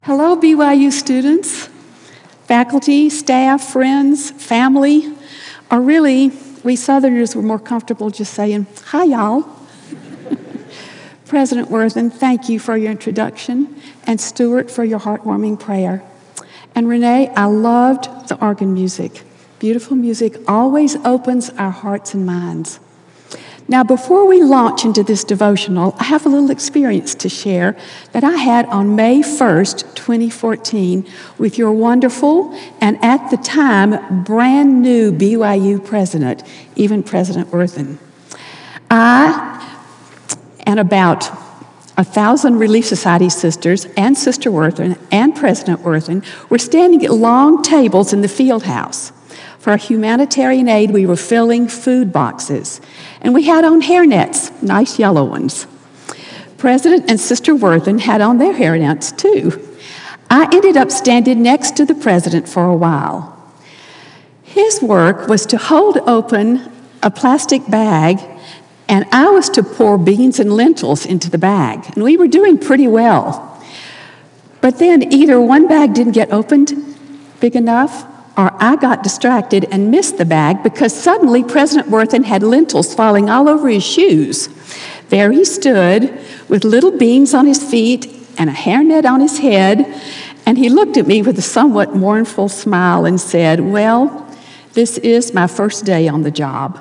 Hello, BYU students, faculty, staff, friends, family, or really, we Southerners were more comfortable just saying, hi, y'all. President Worthen, thank you for your introduction, and Stuart for your heartwarming prayer. And Renee, I loved the organ music. Beautiful music always opens our hearts and minds. Now, before we launch into this devotional, I have a little experience to share that I had on May 1st, 2014, with your wonderful and at the time brand new BYU president, even President Worthen. I and about 1,000 Relief Society sisters and Sister Worthen and President Worthen were standing at long tables in the field house. For humanitarian aid, we were filling food boxes, and we had on hairnets, nice yellow ones. President and Sister Worthen had on their hairnets too. I ended up standing next to the president for a while. His work was to hold open a plastic bag, and I was to pour beans and lentils into the bag, and we were doing pretty well. But then either one bag didn't get opened big enough, or I got distracted and missed the bag because suddenly President Worthen had lentils falling all over his shoes. There he stood with little beans on his feet and a hairnet on his head, and he looked at me with a somewhat mournful smile and said, "Well, this is my first day on the job."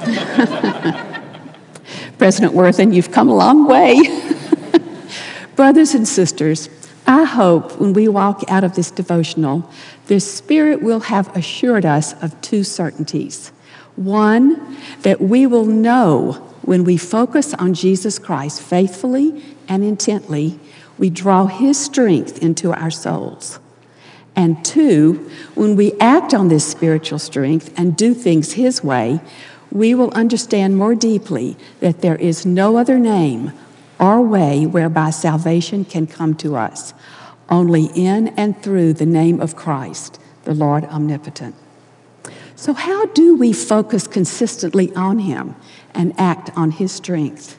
President Worthen, you've come a long way. Brothers and sisters, I hope when we walk out of this devotional, the Spirit will have assured us of two certainties. One, that we will know when we focus on Jesus Christ faithfully and intently, we draw His strength into our souls. And two, when we act on this spiritual strength and do things His way, we will understand more deeply that there is no other name or way whereby salvation can come to us, only in and through the name of Christ, the Lord Omnipotent. So how do we focus consistently on Him and act on His strength?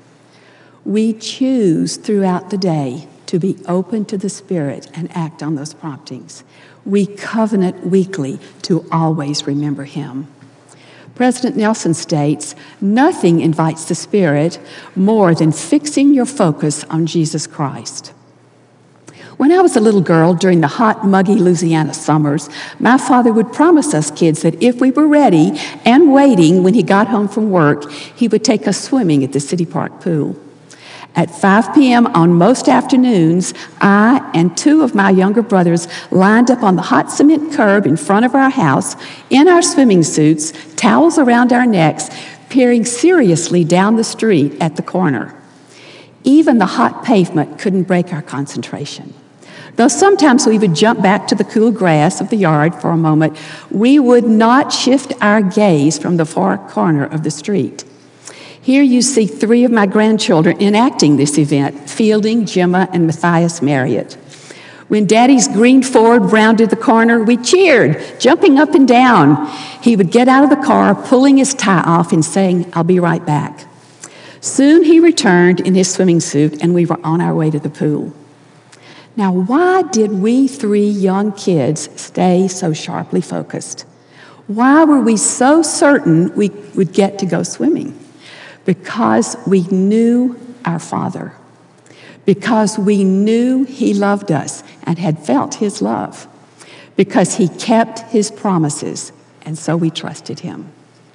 We choose throughout the day to be open to the Spirit and act on those promptings. We covenant weekly to always remember Him. President Nelson states, "Nothing invites the Spirit more than fixing your focus on Jesus Christ." When I was a little girl during the hot, muggy Louisiana summers, my father would promise us kids that if we were ready and waiting when he got home from work, he would take us swimming at the City Park pool. At 5 p.m. on most afternoons, I and two of my younger brothers lined up on the hot cement curb in front of our house in our swimming suits, towels around our necks, peering seriously down the street at the corner. Even the hot pavement couldn't break our concentration. Though sometimes we would jump back to the cool grass of the yard for a moment, we would not shift our gaze from the far corner of the street. Here you see three of my grandchildren enacting this event, Fielding, Gemma, and Matthias Marriott. When Daddy's green Ford rounded the corner, we cheered, jumping up and down. He would get out of the car, pulling his tie off and saying, "I'll be right back." Soon he returned in his swimming suit, and we were on our way to the pool. Now, why did we three young kids stay so sharply focused? Why were we so certain we would get to go swimming? Because we knew our Father. Because we knew He loved us and had felt His love. Because He kept His promises, and so we trusted Him.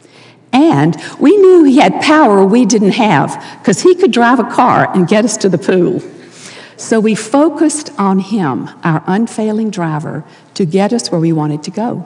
And we knew He had power we didn't have, because He could drive a car and get us to the pool. So we focused on Him, our unfailing driver, to get us where we wanted to go.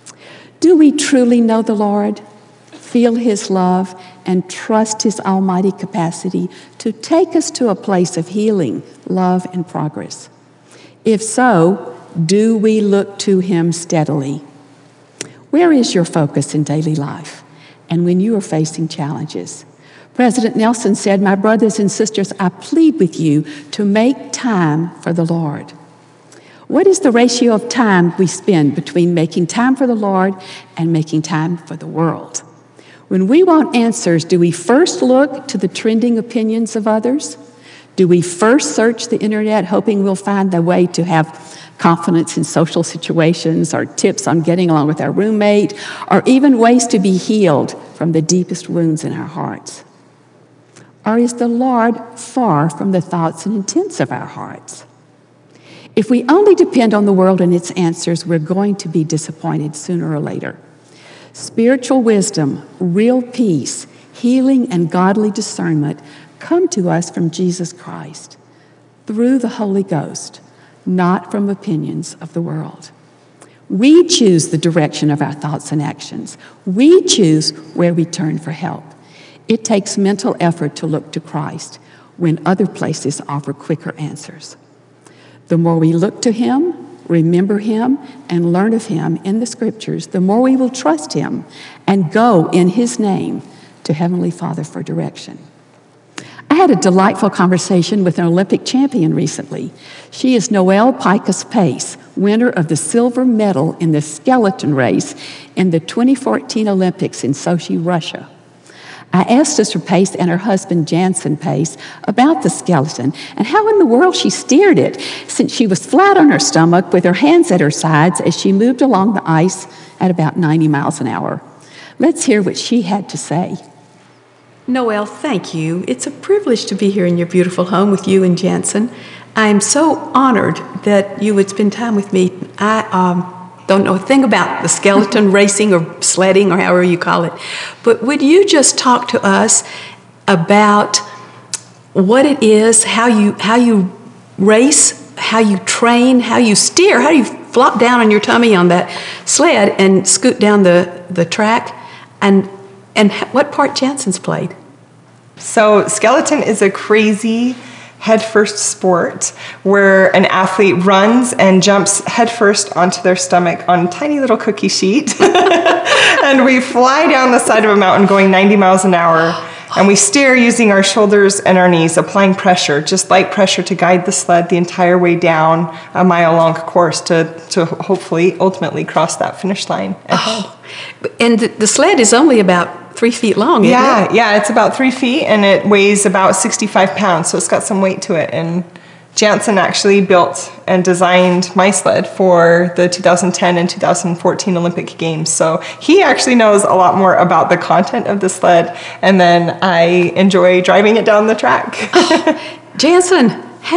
Do we truly know the Lord, feel His love, and trust His almighty capacity to take us to a place of healing, love, and progress? If so, do we look to Him steadily? Where is your focus in daily life and when you are facing challenges? President Nelson said, "My brothers and sisters, I plead with you to make time for the Lord." What is the ratio of time we spend between making time for the Lord and making time for the world? When we want answers, do we first look to the trending opinions of others? Do we first search the internet hoping we'll find the way to have confidence in social situations, or tips on getting along with our roommate, or even ways to be healed from the deepest wounds in our hearts? Or is the Lord far from the thoughts and intents of our hearts? If we only depend on the world and its answers, we're going to be disappointed sooner or later. Spiritual wisdom, real peace, healing, and godly discernment come to us from Jesus Christ through the Holy Ghost, not from opinions of the world. We choose the direction of our thoughts and actions. We choose where we turn for help. It takes mental effort to look to Christ when other places offer quicker answers. The more we look to Him, remember Him, and learn of Him in the Scriptures, the more we will trust Him and go in His name to Heavenly Father for direction. I had a delightful conversation with an Olympic champion recently. She is Noelle Pikus-Pace, winner of the silver medal in the skeleton race in the 2014 Olympics in Sochi, Russia. I asked Sister Pace and her husband, Jansen Pace, about the skeleton and how in the world she steered it, since she was flat on her stomach with her hands at her sides as she moved along the ice at about 90 miles an hour. Let's hear what she had to say. Noelle, thank you. It's a privilege to be here in your beautiful home with you and Jansen. I'm so honored that you would spend time with me. I don't know a thing about the skeleton racing or sledding or however you call it, but would you just talk to us about what it is, how you race, how you train, how you steer, how you flop down on your tummy on that sled and scoot down the track, and what part Jansen's played? So skeleton is a crazy headfirst sport where an athlete runs and jumps headfirst onto their stomach on a tiny little cookie sheet. And we fly down the side of a mountain going 90 miles an hour. And we steer using our shoulders and our knees, applying pressure, just light pressure, to guide the sled the entire way down a mile-long course to hopefully ultimately cross that finish line ahead. Oh. And the sled is only about 3 feet long, isn't it? Yeah, it's about 3 feet, and it weighs about 65 pounds, so it's got some weight to it. And Jansen actually built and designed my sled for the 2010 and 2014 Olympic Games. So he actually knows a lot more about the content of the sled, and then I enjoy driving it down the track. Jansen,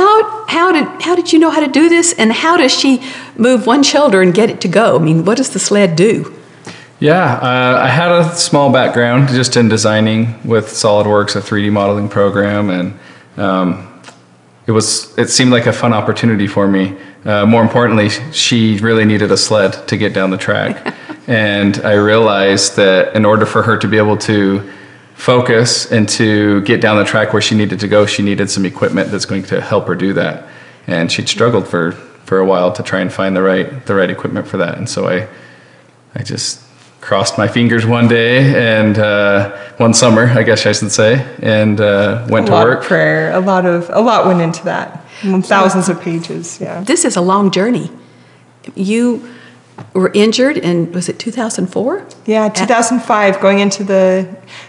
how did you know how to do this, and how does she move one shoulder and get it to go? I mean, what does the sled do? Yeah, I had a small background just in designing with SolidWorks, a 3D modeling program, and it seemed like a fun opportunity for me. More importantly, she really needed a sled to get down the track. And I realized that in order for her to be able to focus and to get down the track where she needed to go, she needed some equipment that's going to help her do that. And she'd struggled for a while to try and find the right equipment for that. And so I just crossed my fingers one day and one summer, I guess I should say, and went to work. A lot of prayer, a lot went into that. Thousands of pages. Yeah. This is a long journey. You were injured in, was it 2004? Yeah, 2005. Going into the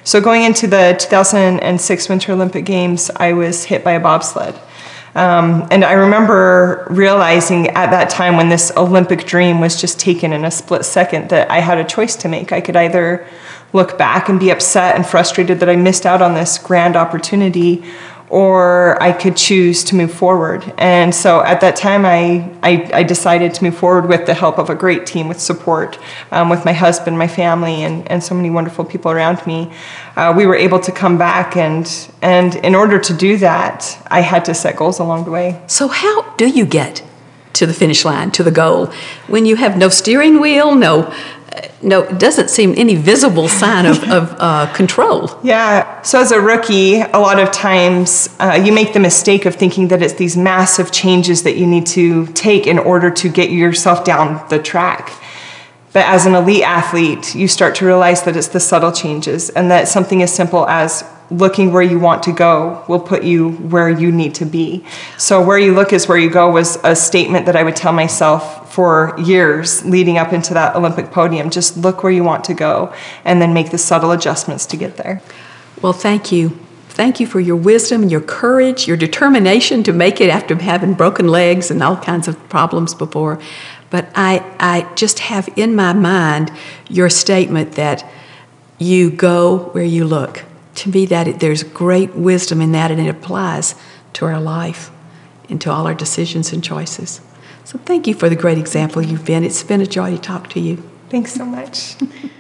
2006 Winter Olympic Games, I was hit by a bobsled. And I remember realizing at that time, when this Olympic dream was just taken in a split second, that I had a choice to make. I could either look back and be upset and frustrated that I missed out on this grand opportunity, or I could choose to move forward. And so at that time, I decided to move forward with the help of a great team, with support, with my husband, my family, and so many wonderful people around me. We were able to come back, and in order to do that, I had to set goals along the way. So how do you get to the finish line, to the goal, when you have no steering wheel, no, it doesn't seem any visible sign of control? Yeah, so as a rookie, a lot of times you make the mistake of thinking that it's these massive changes that you need to take in order to get yourself down the track. But as an elite athlete, you start to realize that it's the subtle changes, and that something as simple as looking where you want to go will put you where you need to be. So where you look is where you go was a statement that I would tell myself for years leading up into that Olympic podium. Just look where you want to go, and then make the subtle adjustments to get there. Well, thank you thank you for your wisdom, your courage, your determination to make it after having broken legs and all kinds of problems before. But I just have in my mind your statement that you go where you look. To me, there's great wisdom in that, and it applies to our life and to all our decisions and choices. So thank you for the great example you've been. It's been a joy to talk to you. Thanks so much.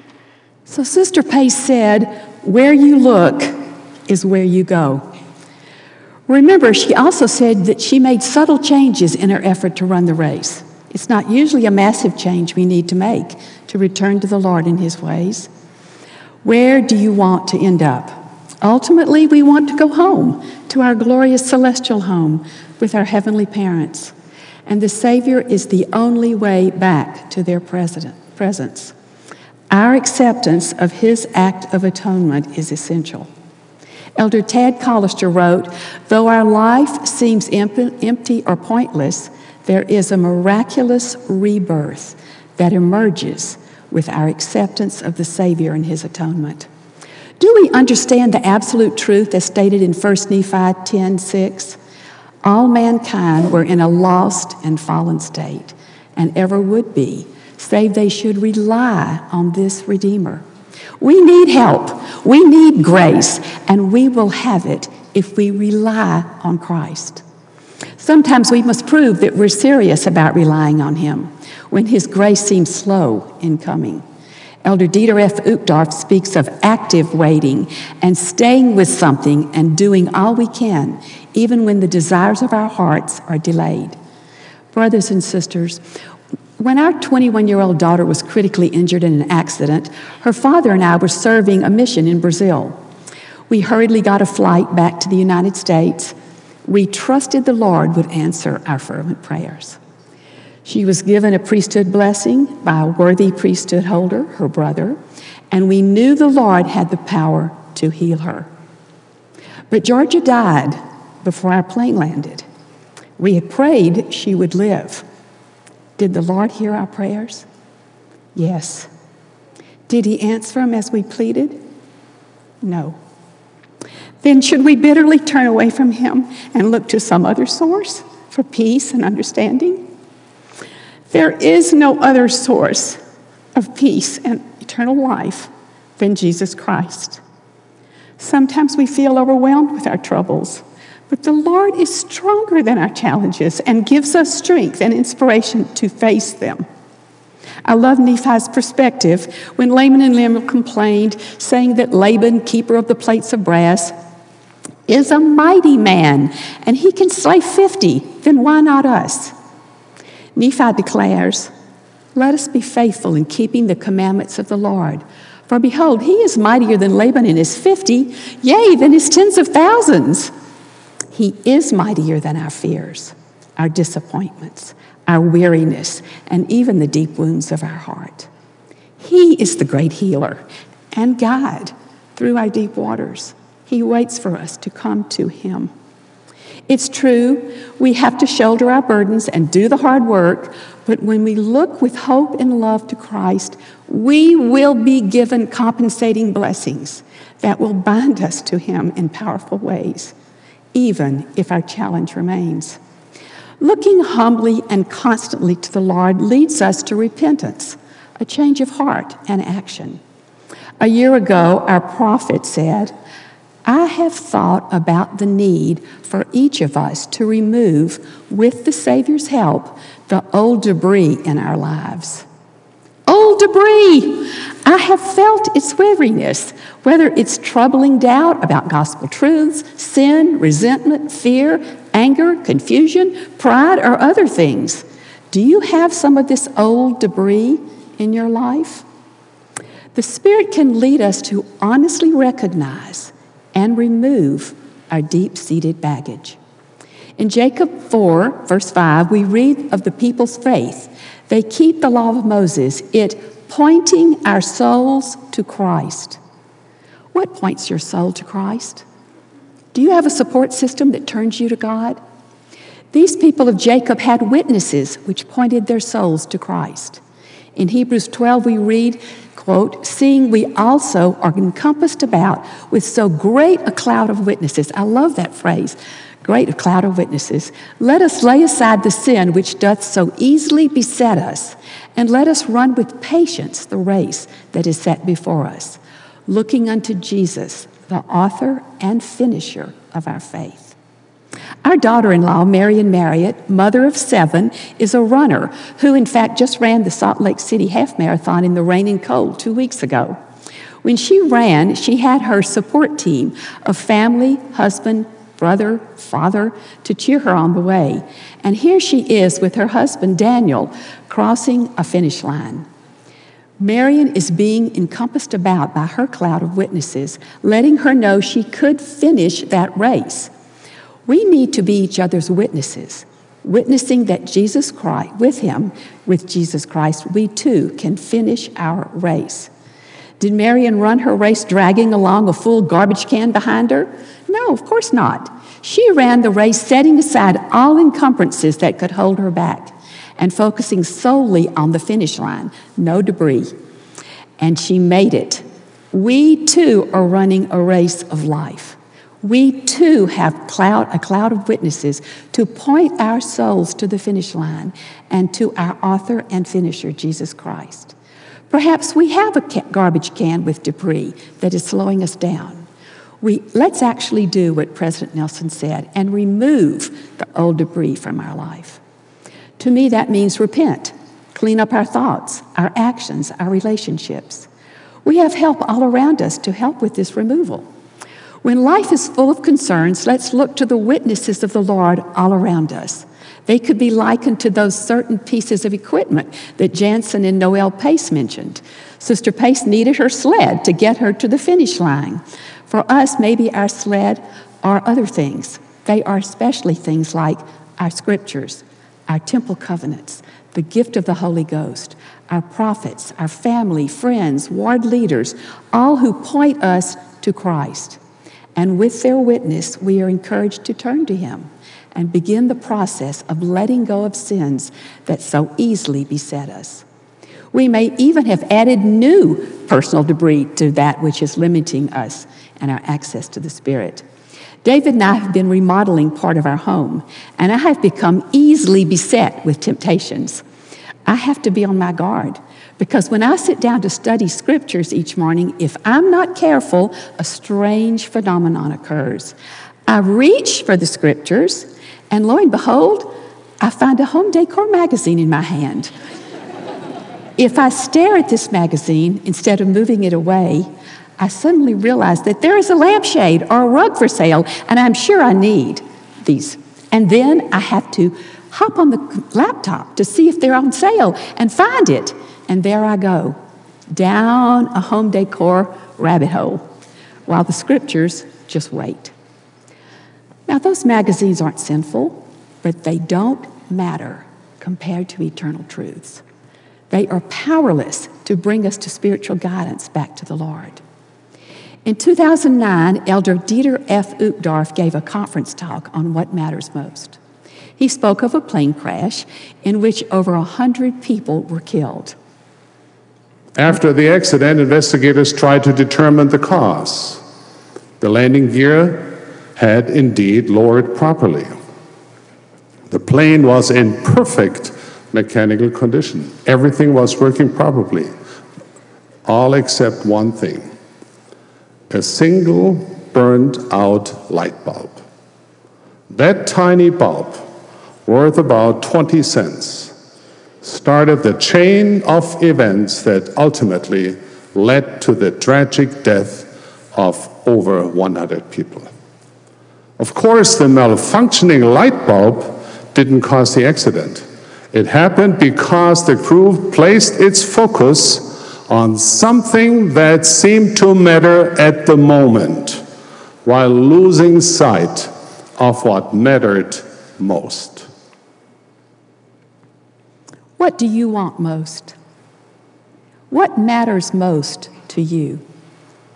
So Sister Pace said, where you look is where you go. Remember, she also said that she made subtle changes in her effort to run the race. It's not usually a massive change we need to make to return to the Lord in His ways. Where do you want to end up? Ultimately, we want to go home, to our glorious celestial home with our heavenly parents. And the Savior is the only way back to their presence. Our acceptance of His act of atonement is essential. Elder Tad Collister wrote, though our life seems empty or pointless, there is a miraculous rebirth that emerges with our acceptance of the Savior and His atonement. Do we understand the absolute truth as stated in 1 Nephi 10:6? All mankind were in a lost and fallen state, and ever would be, save they should rely on this Redeemer. We need help, we need grace, and we will have it if we rely on Christ. Sometimes we must prove that we're serious about relying on Him when His grace seems slow in coming. Elder Dieter F. Uchtdorf speaks of active waiting and staying with something and doing all we can, even when the desires of our hearts are delayed. Brothers and sisters, when our 21-year-old daughter was critically injured in an accident, her father and I were serving a mission in Brazil. We hurriedly got a flight back to the United States. We trusted the Lord would answer our fervent prayers. She was given a priesthood blessing by a worthy priesthood holder, her brother, and we knew the Lord had the power to heal her. But Georgia died before our plane landed. We had prayed she would live. Did the Lord hear our prayers? Yes. Did He answer them as we pleaded? No. Then should we bitterly turn away from Him and look to some other source for peace and understanding? There is no other source of peace and eternal life than Jesus Christ. Sometimes we feel overwhelmed with our troubles, but the Lord is stronger than our challenges and gives us strength and inspiration to face them. I love Nephi's perspective when Laman and Lemuel complained, saying that Laban, keeper of the plates of brass, is a mighty man, and he can slay 50, then why not us? Nephi declares, let us be faithful in keeping the commandments of the Lord. For behold, he is mightier than Laban in his 50, yea, than his tens of thousands. He is mightier than our fears, our disappointments, our weariness, and even the deep wounds of our heart. He is the great healer and guide through our deep waters. He waits for us to come to Him. It's true, we have to shoulder our burdens and do the hard work, but when we look with hope and love to Christ, we will be given compensating blessings that will bind us to Him in powerful ways, even if our challenge remains. Looking humbly and constantly to the Lord leads us to repentance, a change of heart and action. A year ago, our prophet said, I have thought about the need for each of us to remove, with the Savior's help, the old debris in our lives. Old debris! I have felt its weariness, whether it's troubling doubt about gospel truths, sin, resentment, fear, anger, confusion, pride, or other things. Do you have some of this old debris in your life? The Spirit can lead us to honestly recognize and remove our deep-seated baggage. In Jacob 4, verse 5, we read of the people's faith. They keep the law of Moses, it pointing our souls to Christ. What points your soul to Christ? Do you have a support system that turns you to God? These people of Jacob had witnesses which pointed their souls to Christ. In Hebrews 12, we read, Quote, seeing we also are encompassed about with so great a cloud of witnesses. I love that phrase, great a cloud of witnesses. Let us lay aside the sin which doth so easily beset us, and let us run with patience the race that is set before us, looking unto Jesus, the author and finisher of our faith. Our daughter-in-law, Marion Marriott, mother of 7, is a runner who, in fact, just ran the Salt Lake City Half Marathon in the rain and cold 2 weeks ago. When she ran, she had her support team of family, husband, brother, father to cheer her on the way. And here she is with her husband, Daniel, crossing a finish line. Marion is being encompassed about by her cloud of witnesses, letting her know she could finish that race. We need to be each other's witnesses, witnessing that Jesus Christ, with Jesus Christ, we too can finish our race. Did Marion run her race dragging along a full garbage can behind her? No, of course not. She ran the race setting aside all encumbrances that could hold her back and focusing solely on the finish line, no debris. And she made it. We too are running a race of life. We too have a cloud of witnesses to point our souls to the finish line and to our author and finisher, Jesus Christ. Perhaps we have a garbage can with debris that is slowing us down. Let's actually do what President Nelson said and remove the old debris from our life. To me, that means repent, clean up our thoughts, our actions, our relationships. We have help all around us to help with this removal. When life is full of concerns, let's look to the witnesses of the Lord all around us. They could be likened to those certain pieces of equipment that Jansen and Noel Pace mentioned. Sister Pace needed her sled to get her to the finish line. For us, maybe our sled are other things. They are especially things like our scriptures, our temple covenants, the gift of the Holy Ghost, our prophets, our family, friends, ward leaders, all who point us to Christ. And with their witness, we are encouraged to turn to Him and begin the process of letting go of sins that so easily beset us. We may even have added new personal debris to that which is limiting us and our access to the Spirit. David and I have been remodeling part of our home, and I have become easily beset with temptations. I have to be on my guard, because when I sit down to study scriptures each morning, if I'm not careful, a strange phenomenon occurs. I reach for the scriptures, and lo and behold, I find a home decor magazine in my hand. If I stare at this magazine instead of moving it away, I suddenly realize that there is a lampshade or a rug for sale, and I'm sure I need these. And then I have to hop on the laptop to see if they're on sale and find it. And there I go, down a home decor rabbit hole, while the scriptures just wait. Now, those magazines aren't sinful, but they don't matter compared to eternal truths. They are powerless to bring us to spiritual guidance back to the Lord. In 2009, Elder Dieter F. Uchtdorf gave a conference talk on what matters most. He spoke of a plane crash in which over 100 people were killed. After the accident, investigators tried to determine the cause. The landing gear had indeed lowered properly. The plane was in perfect mechanical condition. Everything was working properly, all except one thing: a single burned out light bulb. That tiny bulb, worth about 20 cents, started the chain of events that ultimately led to the tragic death of over 100 people. Of course, the malfunctioning light bulb didn't cause the accident. It happened because the crew placed its focus on something that seemed to matter at the moment, while losing sight of what mattered most. What do you want most? What matters most to you?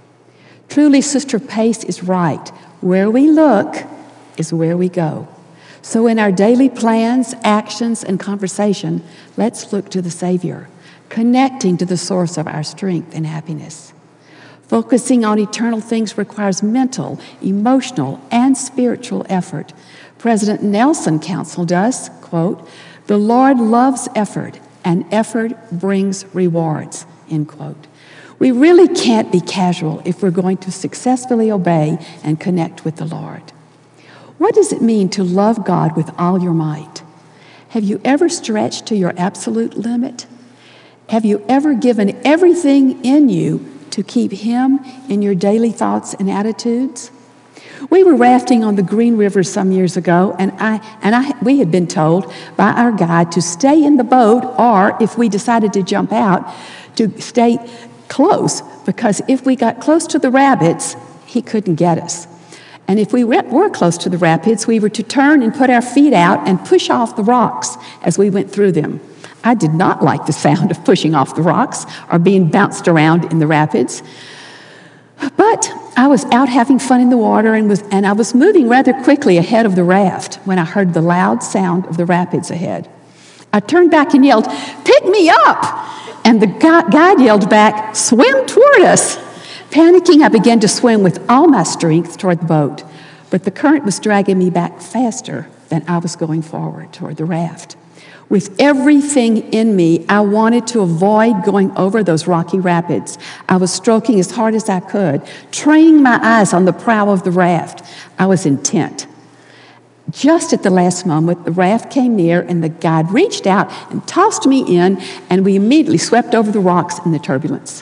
Truly, Sister Pace is right. Where we look is where we go. So in our daily plans, actions, and conversation, let's look to the Savior, connecting to the source of our strength and happiness. Focusing on eternal things requires mental, emotional, and spiritual effort. President Nelson counseled us, quote, "The Lord loves effort, and effort brings rewards," end quote. We really can't be casual if we're going to successfully obey and connect with the Lord. What does it mean to love God with all your might? Have you ever stretched to your absolute limit? Have you ever given everything in you to keep Him in your daily thoughts and attitudes? We were rafting on the Green River some years ago, and we had been told by our guide to stay in the boat, or if we decided to jump out, to stay close, because if we got close to the rapids, he couldn't get us. And if we were close to the rapids, we were to turn and put our feet out and push off the rocks as we went through them. I did not like the sound of pushing off the rocks or being bounced around in the rapids. But I was out having fun in the water and I was moving rather quickly ahead of the raft when I heard the loud sound of the rapids ahead. I turned back and yelled, "Pick me up!" And the guide yelled back, "Swim toward us!" Panicking, I began to swim with all my strength toward the boat, but the current was dragging me back faster than I was going forward toward the raft. With everything in me, I wanted to avoid going over those rocky rapids. I was stroking as hard as I could, training my eyes on the prow of the raft. I was intent. Just at the last moment, the raft came near, and the guide reached out and tossed me in, and we immediately swept over the rocks in the turbulence.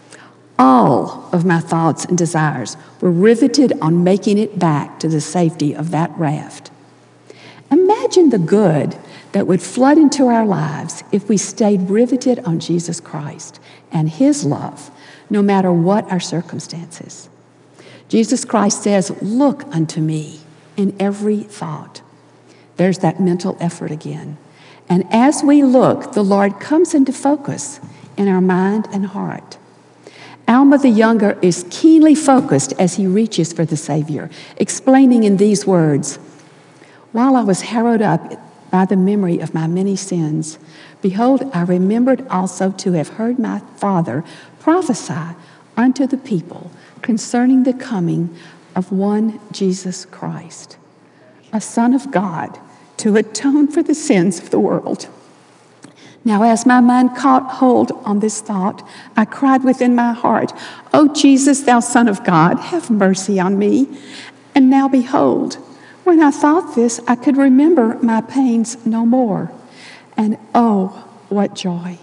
All of my thoughts and desires were riveted on making it back to the safety of that raft. Imagine the good that would flood into our lives if we stayed riveted on Jesus Christ and His love, no matter what our circumstances. Jesus Christ says, "Look unto me in every thought." There's that mental effort again. And as we look, the Lord comes into focus in our mind and heart. Alma the Younger is keenly focused as he reaches for the Savior, explaining in these words, "While I was harrowed up by the memory of my many sins, behold, I remembered also to have heard my father prophesy unto the people concerning the coming of one Jesus Christ, a Son of God, to atone for the sins of the world. Now, as my mind caught hold on this thought, I cried within my heart, O Jesus, thou Son of God, have mercy on me. And now behold, when I thought this, I could remember my pains no more. And oh, what joy.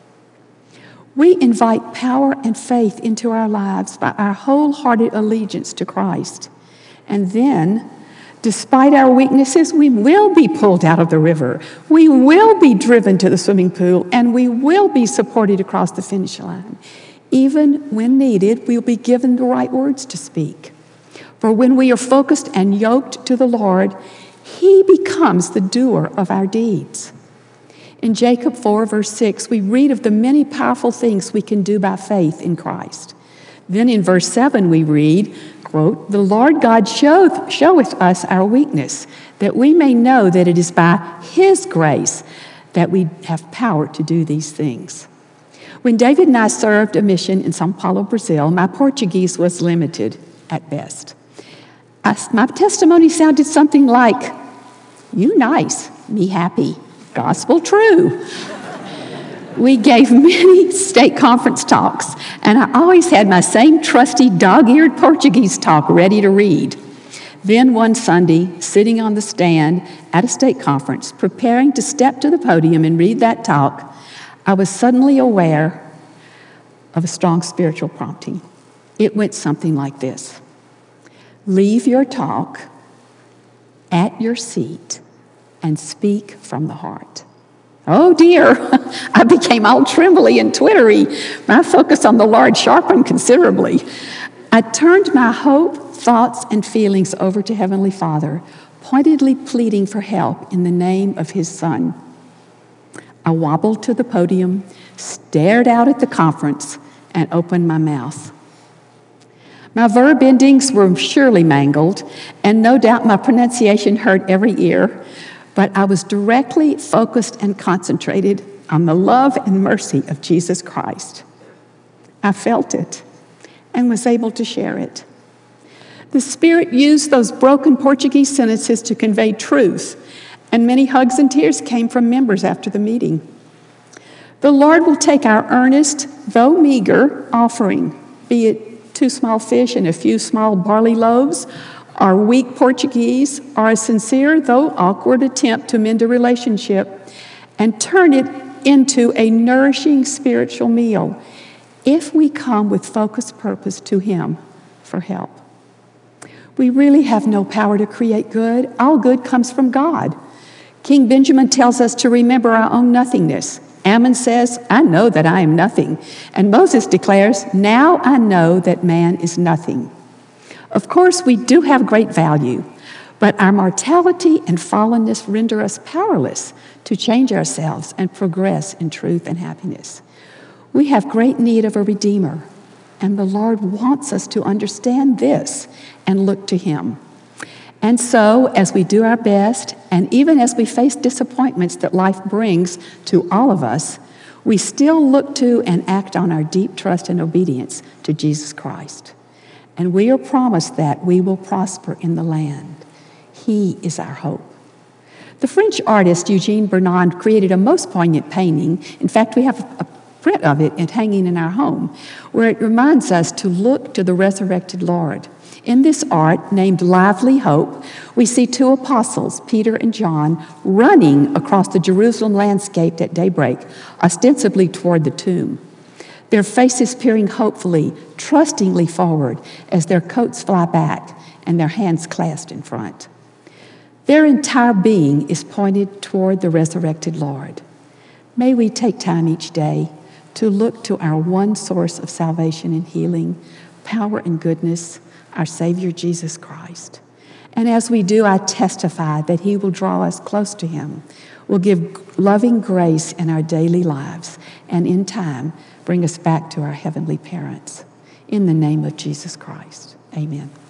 We invite power and faith into our lives by our wholehearted allegiance to Christ. And then, despite our weaknesses, we will be pulled out of the river. We will be driven to the swimming pool, and we will be supported across the finish line. Even when needed, we'll be given the right words to speak. For when we are focused and yoked to the Lord, He becomes the doer of our deeds. In Jacob 4, verse 6, we read of the many powerful things we can do by faith in Christ. Then in verse 7, we read, quote, "The Lord God showeth us our weakness, that we may know that it is by His grace that we have power to do these things." When David and I served a mission in São Paulo, Brazil, my Portuguese was limited at best. My testimony sounded something like, "You nice, me happy, gospel true." We gave many state conference talks, and I always had my same trusty dog-eared Portuguese talk ready to read. Then one Sunday, sitting on the stand at a state conference, preparing to step to the podium and read that talk, I was suddenly aware of a strong spiritual prompting. It went something like this: leave your talk at your seat and speak from the heart. Oh dear, I became all trembly and twittery. My focus on the Lord sharpened considerably. I turned my hope, thoughts, and feelings over to Heavenly Father, pointedly pleading for help in the name of His Son. I wobbled to the podium, stared out at the conference, and opened my mouth. My verb endings were surely mangled, and no doubt my pronunciation hurt every ear, but I was directly focused and concentrated on the love and mercy of Jesus Christ. I felt it and was able to share it. The Spirit used those broken Portuguese sentences to convey truth, and many hugs and tears came from members after the meeting. The Lord will take our earnest, though meager, offering, be it 2 small fish and a few small barley loaves, our weak Portuguese, or a sincere, though awkward attempt to mend a relationship, and turn it into a nourishing spiritual meal if we come with focused purpose to Him for help. We really have no power to create good. All good comes from God. King Benjamin tells us to remember our own nothingness. Ammon says, I know that I am nothing. And Moses declares, now I know that man is nothing. Of course, we do have great value, but our mortality and fallenness render us powerless to change ourselves and progress in truth and happiness. We have great need of a Redeemer, and the Lord wants us to understand this and look to Him. And so, as we do our best, and even as we face disappointments that life brings to all of us, we still look to and act on our deep trust and obedience to Jesus Christ. And we are promised that we will prosper in the land. He is our hope. The French artist Eugene Bernard created a most poignant painting. In fact, we have a print of it hanging in our home, where it reminds us to look to the resurrected Lord. In this art, named Lively Hope, we see 2 apostles, Peter and John, running across the Jerusalem landscape at daybreak, ostensibly toward the tomb. Their faces peering hopefully, trustingly forward as their coats fly back and their hands clasped in front. Their entire being is pointed toward the resurrected Lord. May we take time each day to look to our one source of salvation and healing, power and goodness, our Savior Jesus Christ. And as we do, I testify that He will draw us close to Him, will give loving grace in our daily lives, and in time, bring us back to our heavenly parents. In the name of Jesus Christ, amen.